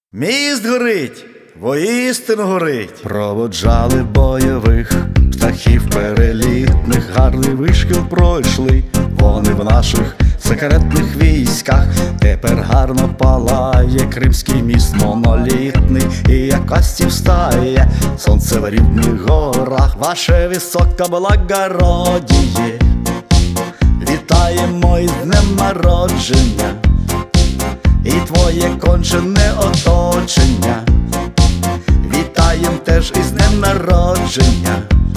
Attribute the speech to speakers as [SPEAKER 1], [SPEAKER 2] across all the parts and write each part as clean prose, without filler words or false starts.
[SPEAKER 1] Міст горить, воістину горить.
[SPEAKER 2] Проводжали бойових птахів перелітних, гарний вишкіл пройшли вони в наших секретних військах. Тепер гарно палає Кримський міст монолітний, і якась встає сонце в рідних горах. Ваше високоблагородіє, вітаємо із днем народження і твоє кончене оточення. Вітаєм теж із днем народження.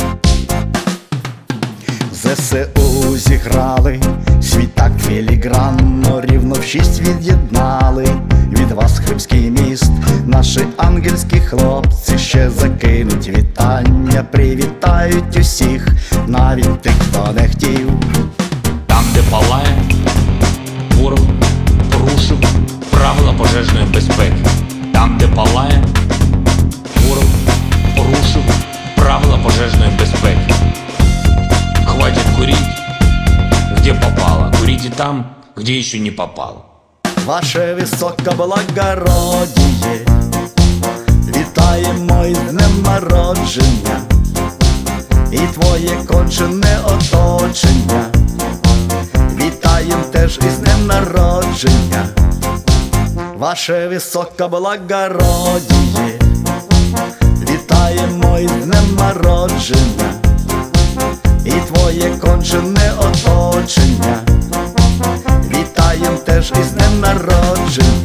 [SPEAKER 2] ЗСУ зіграли свій так філігранно, рівно в 6 від'єднали від вас Кримський міст. Наші ангельські хлопці ще закинуть вітання, привітають усіх, навіть тих, хто не хотів.
[SPEAKER 3] Там, де палає, ворог порушив правила пожежної безпеки. Там, де палає, ворог порушив правила пожежної безпеки. Хватит курить, где попало. Курите там, где еще не попало.
[SPEAKER 2] Ваше високоблагородіє, вітаємо із днем народження і твоє кончене оточення. Вітаєм теж із днем народження. Ваше високоблагородіє, вітаємо із днем народження і твоє кончене оточення. Вітаєм теж із днем народження.